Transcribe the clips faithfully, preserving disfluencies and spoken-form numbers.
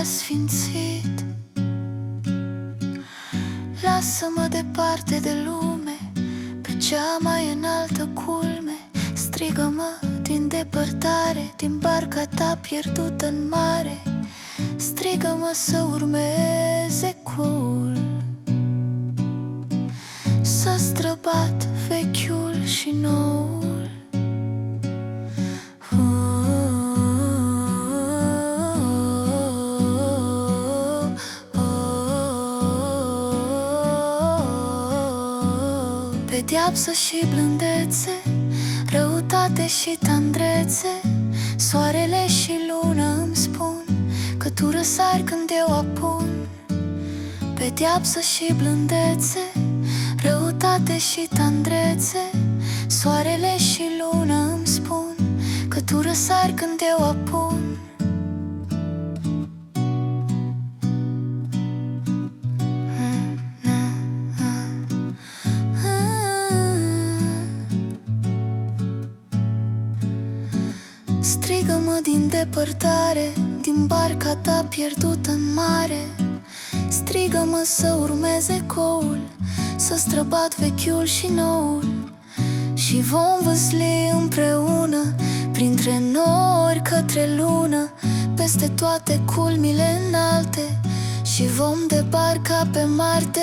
asfințit. Lasă-mă departe de lume, pe cea mai înaltă culme. Strigă-mă din depărtare, din barca ta pierdută în mare. Strigă-mă să urmez ecoul, să străbat vechiul și noul. Pedeapsă și blândețe, răutate și tandrețe, soarele și luna îmi spun că tu răsari când eu apun. Pedeapsă și blândețe, răutate și tandrețe, soarele și luna îmi spun că tu răsari când eu apun. Strigă-mă din depărtare, din barca ta pierdută în mare. Strigă-mă să urmez ecoul, să străbat vechiul și noul. Și vom văsli împreună, printre nori către lună, peste toate culmile înalte, și vom debarca pe Marte.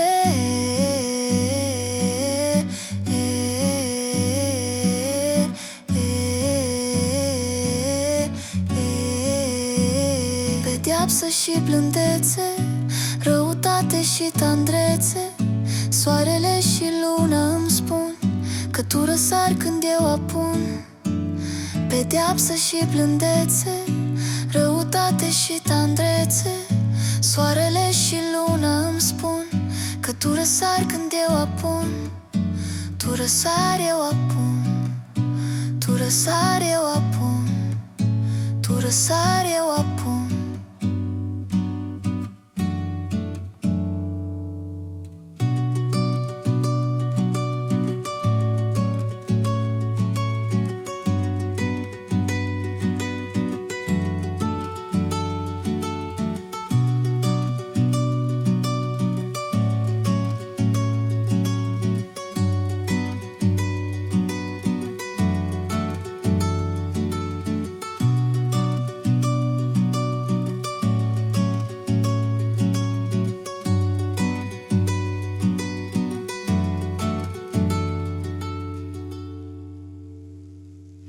Pedeapsă și blândețe, răutate și tandrețe, soarele și luna îmi spun că tu răsari când eu apun. Pedeapsă și blândețe, răutate și tandrețe, soarele și luna îmi spun că tu răsari când eu apun. Tu răsari, eu apun. Tu răsari, eu apun. Tu răsari, eu apun.